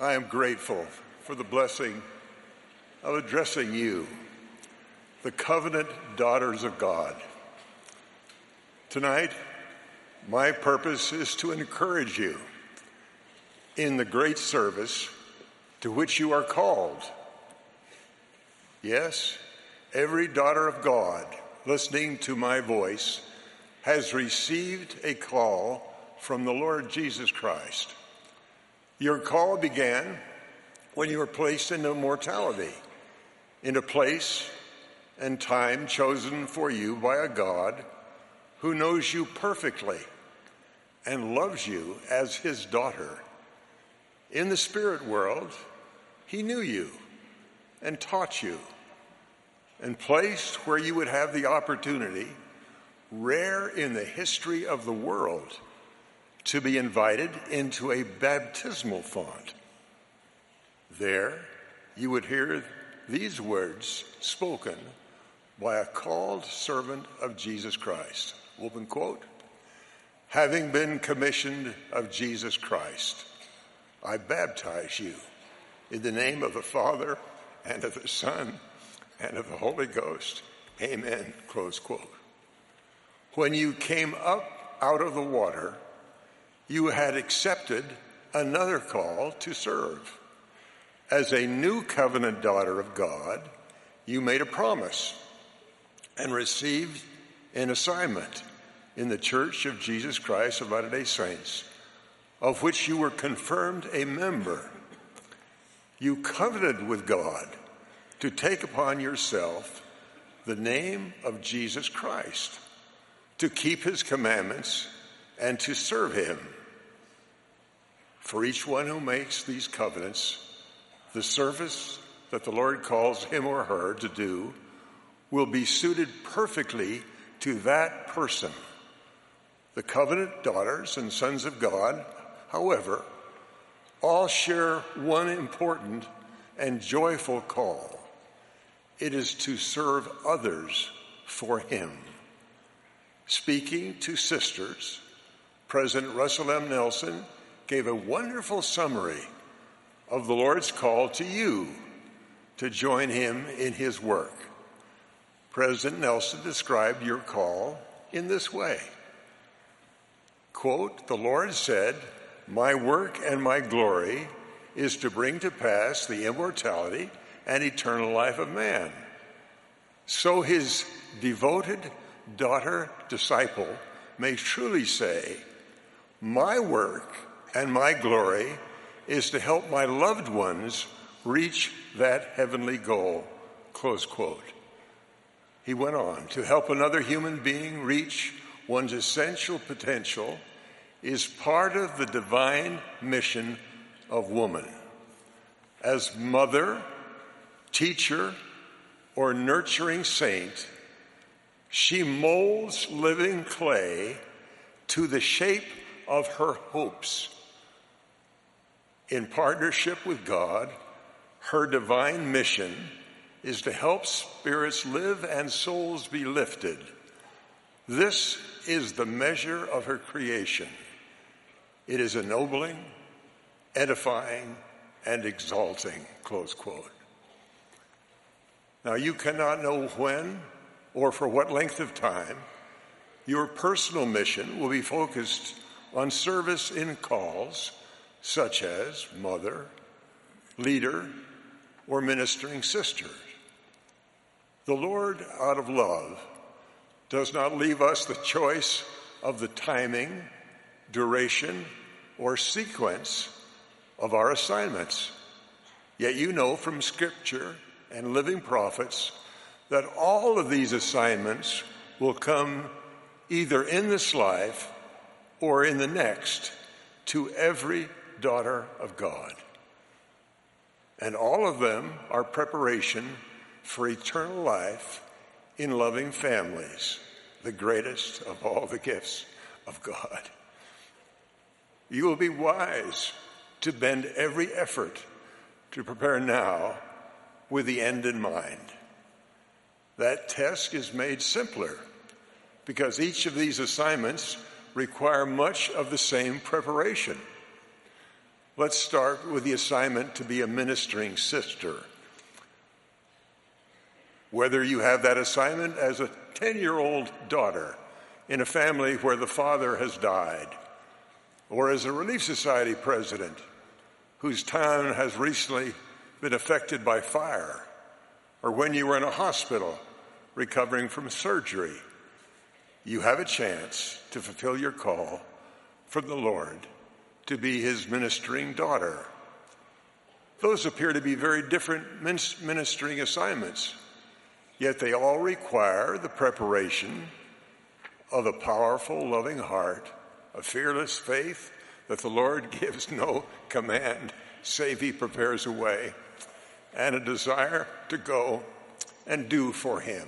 I am grateful for the blessing of addressing you, the covenant daughters of God. Tonight, my purpose is to encourage you in the great service to which you are called. Yes, every daughter of God listening to my voice has received a call from the Lord Jesus Christ. Your call began when you were placed into mortality, in a place and time chosen for you by a God who knows you perfectly and loves you as his daughter. In the spirit world, he knew you and taught you and placed where you would have the opportunity, rare in the history of the world, to be invited into a baptismal font. There, you would hear these words spoken by a called servant of Jesus Christ. Open quote, "Having been commissioned of Jesus Christ, I baptize you in the name of the Father and of the Son and of the Holy Ghost. Amen," close quote. When you came up out of the water, you had accepted another call to serve. As a new covenant daughter of God, you made a promise and received an assignment in the Church of Jesus Christ of Latter-day Saints, of which you were confirmed a member. You covenanted with God to take upon yourself the name of Jesus Christ, to keep his commandments and to serve him. For each one who makes these covenants, the service that the Lord calls him or her to do will be suited perfectly to that person. The covenant daughters and sons of God, however, all share one important and joyful call. It is to serve others for him. Speaking to sisters, President Russell M. Nelson gave a wonderful summary of the Lord's call to you to join him in his work. President Nelson described your call in this way. Quote, "The Lord said, 'My work and my glory is to bring to pass the immortality and eternal life of man.' So his devoted daughter disciple may truly say, 'My work and my glory is to help my loved ones reach that heavenly goal,'" close quote. He went on, "To help another human being reach one's essential potential is part of the divine mission of woman. As mother, teacher, or nurturing saint, she molds living clay to the shape of her hopes. In partnership with God, her divine mission is to help spirits live and souls be lifted. This is the measure of her creation. It is ennobling, edifying, and exalting," close quote. Now, you cannot know when or for what length of time your personal mission will be focused on service in calls such as mother, leader, or ministering sister. The Lord, out of love, does not leave us the choice of the timing, duration, or sequence of our assignments. Yet you know from Scripture and living prophets that all of these assignments will come either in this life or in the next to every daughter of God. And all of them are preparation for eternal life in loving families, the greatest of all the gifts of God. You will be wise to bend every effort to prepare now with the end in mind. That task is made simpler because each of these assignments require much of the same preparation. Let's start with the assignment to be a ministering sister. Whether you have that assignment as a 10-year-old daughter in a family where the father has died, or as a Relief Society president whose town has recently been affected by fire, or when you were in a hospital recovering from surgery, you have a chance to fulfill your call from the Lord to be his ministering daughter. Those appear to be very different ministering assignments, yet they all require the preparation of a powerful, loving heart, a fearless faith that the Lord gives no command save he prepares a way, and a desire to go and do for him.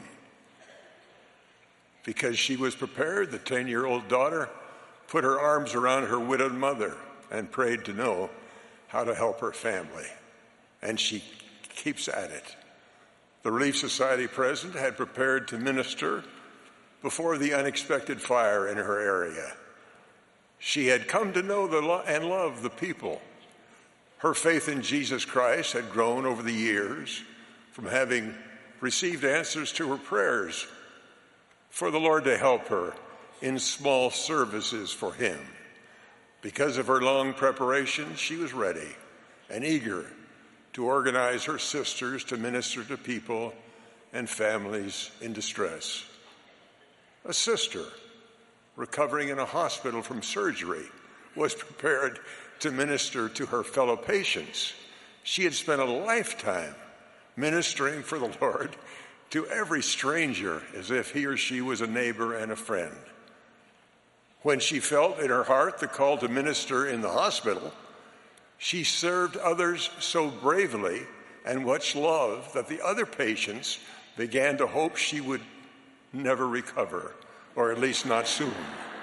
Because she was prepared, the 10-year-old daughter put her arms around her widowed mother and prayed to know how to help her family. And she keeps at it. The Relief Society president had prepared to minister before the unexpected fire in her area. She had come to know and love the people. Her faith in Jesus Christ had grown over the years from having received answers to her prayers for the Lord to help her in small services for him. Because of her long preparation, she was ready and eager to organize her sisters to minister to people and families in distress. A sister recovering in a hospital from surgery was prepared to minister to her fellow patients. She had spent a lifetime ministering for the Lord to every stranger as if he or she was a neighbor and a friend. When she felt in her heart the call to minister in the hospital, she served others so bravely and much love that the other patients began to hope she would never recover, or at least not soon.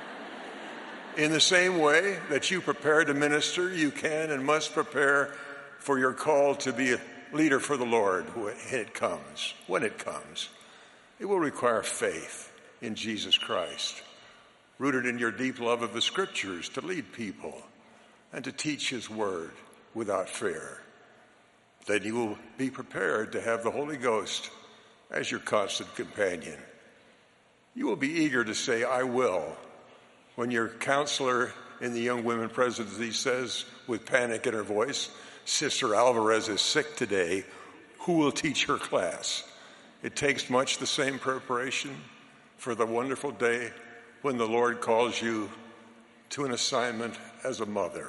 In the same way that you prepare to minister, you can and must prepare for your call to be a leader for the Lord when it comes. It will require faith in Jesus Christ, rooted in your deep love of the Scriptures, to lead people and to teach his word without fear. Then you will be prepared to have the Holy Ghost as your constant companion. You will be eager to say, "I will," when your counselor in the Young Women Presidency says with panic in her voice, "Sister Alvarez is sick today. Who will teach her class?" It takes much the same preparation for the wonderful day when the Lord calls you to an assignment as a mother.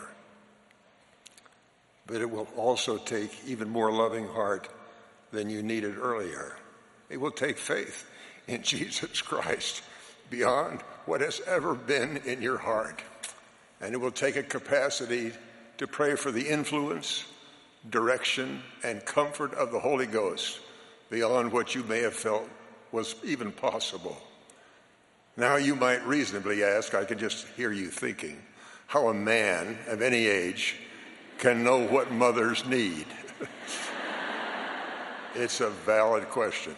But it will also take even more loving heart than you needed earlier. It will take faith in Jesus Christ beyond what has ever been in your heart. And it will take a capacity to pray for the influence, direction, and comfort of the Holy Ghost beyond what you may have felt was even possible. Now you might reasonably ask, I can just hear you thinking, how a man of any age can know what mothers need. It's a valid question.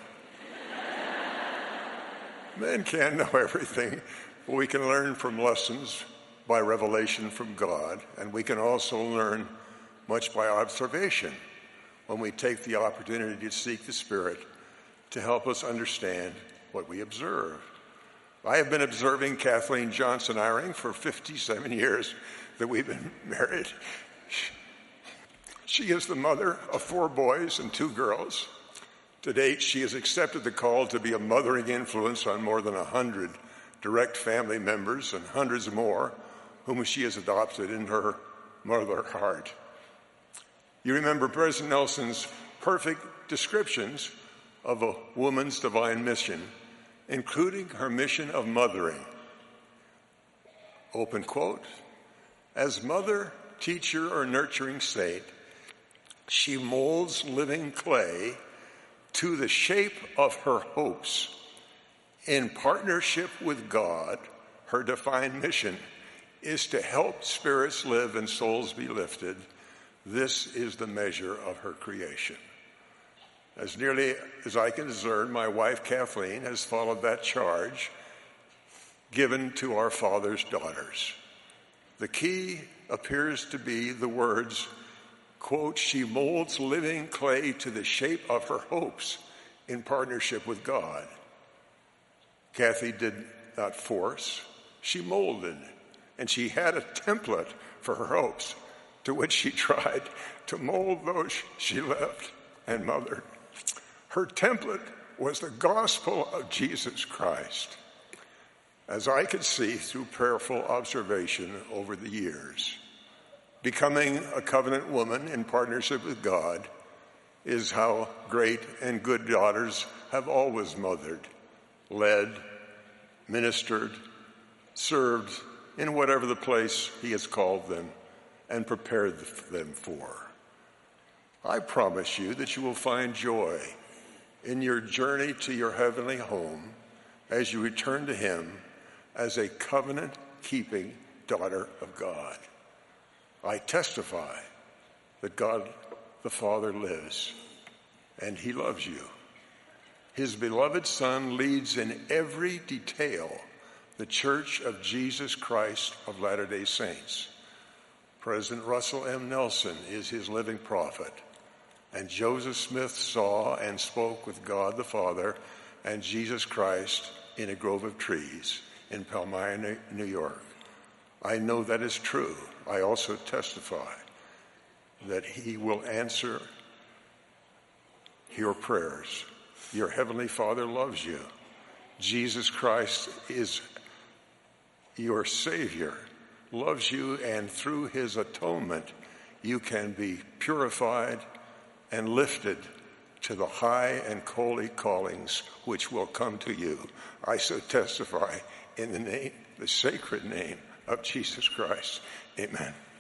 Men can't know everything, but we can learn from lessons by revelation from God, and we can also learn much by observation when we take the opportunity to seek the Spirit to help us understand what we observe. I have been observing Kathleen Johnson Eyring for 57 years that we've been married. She is the mother of 4 boys and 2 girls. To date, she has accepted the call to be a mothering influence on more than 100 direct family members and hundreds more whom she has adopted in her mother heart. You remember President Nelson's perfect descriptions of a woman's divine mission, including her mission of mothering. Open quote, "As mother, teacher, or nurturing saint, she molds living clay to the shape of her hopes. In partnership with God, her defined mission is to help spirits live and souls be lifted. This is the measure of her creation." As nearly as I can discern, my wife Kathleen has followed that charge given to our Father's daughters. The key appears to be the words, quote, "She molds living clay to the shape of her hopes in partnership with God." Kathy did not force, she molded, and she had a template for her hopes to which she tried to mold those she loved and mothered. Her template was the gospel of Jesus Christ. As I could see through prayerful observation over the years, becoming a covenant woman in partnership with God is how great and good daughters have always mothered, led, ministered, served in whatever the place He has called them and prepared them for. I promise you that you will find joy in your journey to your heavenly home as you return to Him as a covenant-keeping daughter of God. I testify that God the Father lives, and He loves you. His beloved Son leads in every detail the Church of Jesus Christ of Latter-day Saints. President Russell M. Nelson is His living prophet, and Joseph Smith saw and spoke with God the Father and Jesus Christ in a grove of trees in Palmyra, New York. I know that is true. I also testify that He will answer your prayers. Your Heavenly Father loves you. Jesus Christ is your Savior, loves you, and through His atonement, you can be purified and lifted to the high and holy callings which will come to you. I so testify in the sacred name of Jesus Christ. Amen.